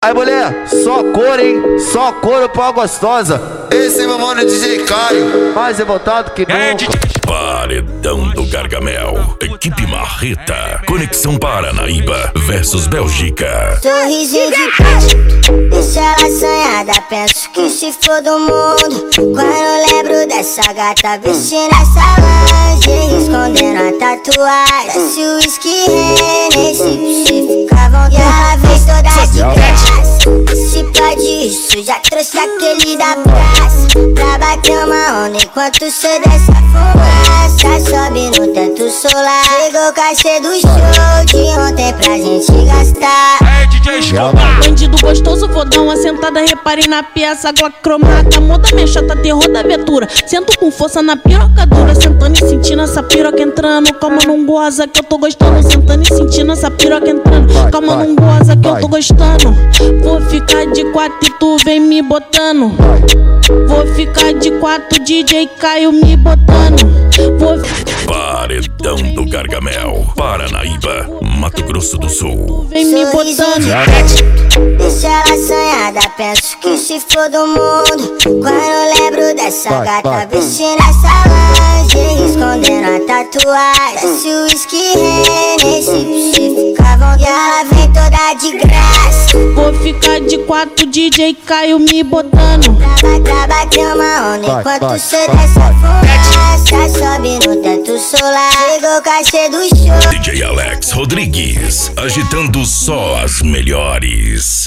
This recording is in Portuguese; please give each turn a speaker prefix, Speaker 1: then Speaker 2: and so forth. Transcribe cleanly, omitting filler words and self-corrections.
Speaker 1: Aí mulher, só cor, hein? Só couro pra gostosa.
Speaker 2: Esse é meu mano DJ Caio.
Speaker 1: Mais revoltado que nunca.
Speaker 3: Paredão do Gargamel. Equipe Marreta. Conexão Paranaíba versus Bélgica.
Speaker 4: Sorrisinho de peixe, deixa ela assanhada. Penso que se for do mundo quando lembro dessa gata vestindo essa lingerie, escondendo a tatuagem. Desce o whisky, nesse se fica à vontade. E ela vem toda de graça. Se pode isso, já trouxe aquele da praça pra bater uma onda enquanto cê desce a fumaça. Sobe no teto solar. Chegou o cachê do show de ontem pra gente gastar.
Speaker 5: Bandido gostoso, vou dar uma sentada. Reparem na peça, Glock cromada. Muda minha chata, terror da aventura. Sento com força na piroca dura. Sentando e sentindo essa piroca entrando. Calma, não goza que eu tô gostando. Sentando e sentindo essa piroca entrando. Calma, não goza que eu tô gostando. Vou ficar de quatro e tu vem me botando. Vou ficar de quatro, DJ Caio me botando.
Speaker 3: Paredão do Gargamel. Paranaíba, Mato Grosso do Sul.
Speaker 5: Vem me botando.
Speaker 4: Deixa ela assanhada. Penso que se for do mundo quando lembro dessa gata vestindo essa lingerie, escondendo a tatuagem. Desce o whisky, nesse se fica à vontade. E ela vem toda de graça.
Speaker 5: Vou ficar de quatro, DJ Caio me botando.
Speaker 4: Pra bater uma onda enquanto cê desce a fumaça. Sobe no teto solar. Chegou o cachê do show.
Speaker 3: DJ Alex Rodrigues, agitando só as melhores.